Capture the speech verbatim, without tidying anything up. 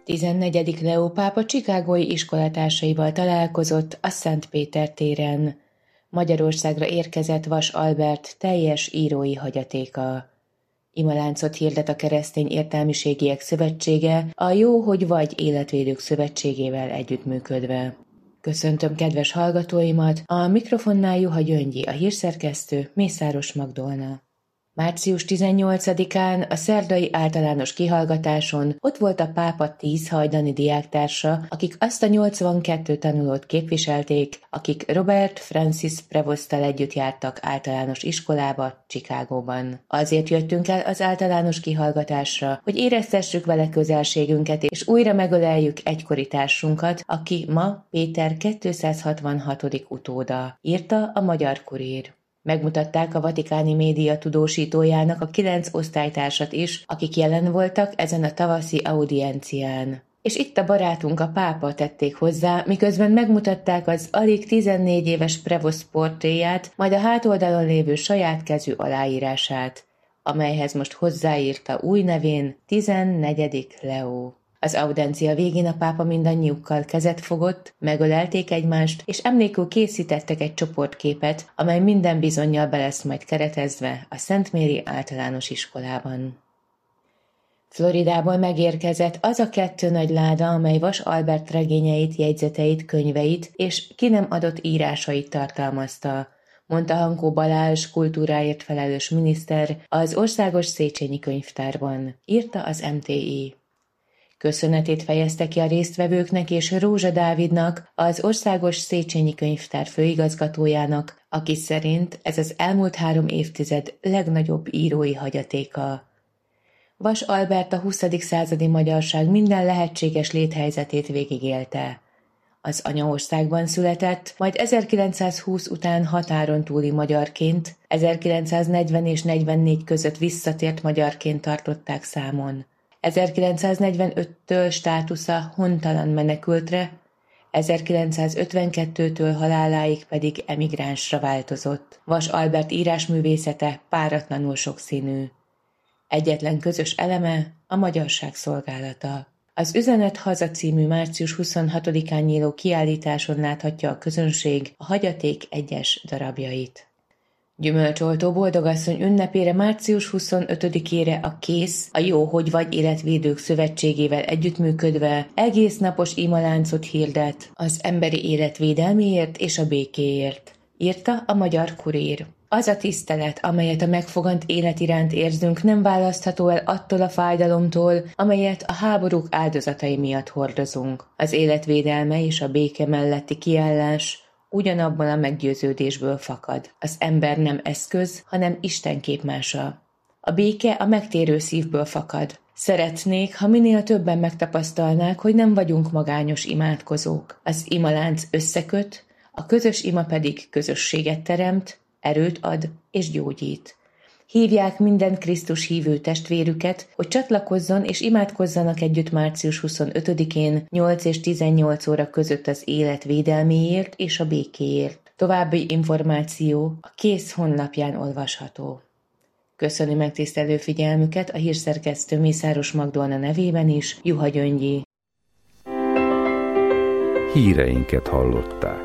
tizennegyedik Leó pápa chicagói iskolatársaival találkozott a Szent Péter téren. Magyarországra érkezett Vas Albert teljes írói hagyatéka. Imaláncot hirdet a Keresztény Értelmiségiek Szövetsége a Jó, hogy vagy Életvédők Szövetségével együttműködve. Köszöntöm kedves hallgatóimat, a mikrofonnál Juha Gyöngyi, a hírszerkesztő Mészáros Magdolna. március tizennyolcadikán a szerdai általános kihallgatáson ott volt a pápa tíz hajdani diáktársa, akik azt a nyolcvankét tanulót képviselték, akik Robert Francis Prevosttal együtt jártak általános iskolába, Chicagóban. Azért jöttünk el az általános kihallgatásra, hogy éreztessük vele közelségünket, és újra megöleljük egykori társunkat, aki ma Péter kétszázhatvanhatodik utóda, írta a Magyar Kurír. Megmutatták a vatikáni média tudósítójának a kilenc osztálytársat is, akik jelen voltak ezen a tavaszi audiencián. És itt a barátunk, a pápa, tették hozzá, miközben megmutatták az alig tizennégy éves Prevost portréját, majd a hátoldalon lévő saját kezű aláírását, amelyhez most hozzáírta új nevén tizennegyedik Leó. Az audencia végén a pápa mindannyiukkal kezet fogott, megölelték egymást, és emlékül készítettek egy csoportképet, amely minden bizonnyal be lesz majd keretezve a Szent Méri általános iskolában. Floridából megérkezett az a kettő nagy láda, amely Vas Albert regényeit, jegyzeteit, könyveit és ki nem adott írásait tartalmazta, mondta Hankó Balázs, kultúráért felelős miniszter az Országos Széchenyi Könyvtárban, írta az em té i. Köszönetét fejezte ki a résztvevőknek és Rózsa Dávidnak, az Országos Széchenyi Könyvtár főigazgatójának, aki szerint ez az elmúlt három évtized legnagyobb írói hagyatéka. Vas Albert a huszadik századi magyarság minden lehetséges léthelyzetét végigélte. Az anyaországban született, majd ezerkilencszázhúsz után határon túli magyarként, ezerkilencszáznegyven és negyvennégy között visszatért magyarként tartották számon. ezerkilencszáznegyvenöttől státusza hontalan menekültre, ezerkilencszázötvenkettőtől haláláig pedig emigránsra változott. Vas Albert írásművészete páratlanul sokszínű. Egyetlen közös eleme a magyarság szolgálata. Az Üzenet haza című március huszonhatodikán nyíló kiállításon láthatja a közönség a hagyaték egyes darabjait. Gyümölcsoltó boldogasszony ünnepére március huszonötödikére a Kész, a Jó, hogy vagy Életvédők Szövetségével együttműködve egész napos imaláncot hirdet az emberi élet védelméért és a békéért, írta a Magyar Kurír. Az a tisztelet, amelyet a megfogant élet iránt érzünk, nem választható el attól a fájdalomtól, amelyet a háborúk áldozatai miatt hordozunk. Az életvédelme és a béke melletti kiállás ugyanabban a meggyőződésből fakad. Az ember nem eszköz, hanem Isten képmása. A béke a megtérő szívből fakad. Szeretnék, ha minél többen megtapasztalnák, hogy nem vagyunk magányos imádkozók. Az imalánc összeköt, a közös ima pedig közösséget teremt, erőt ad és gyógyít. Hívják minden Krisztus hívő testvérüket, hogy csatlakozzon és imádkozzanak együtt március huszonötödikén nyolc és tizennyolc óra között az élet védelméért és a békéért. További információ a Kész honlapján olvasható. Köszöni megtisztelő figyelmüket a hírszerkesztő Mészáros Magdolna nevében is, Juha Gyöngyi. Híreinket hallották.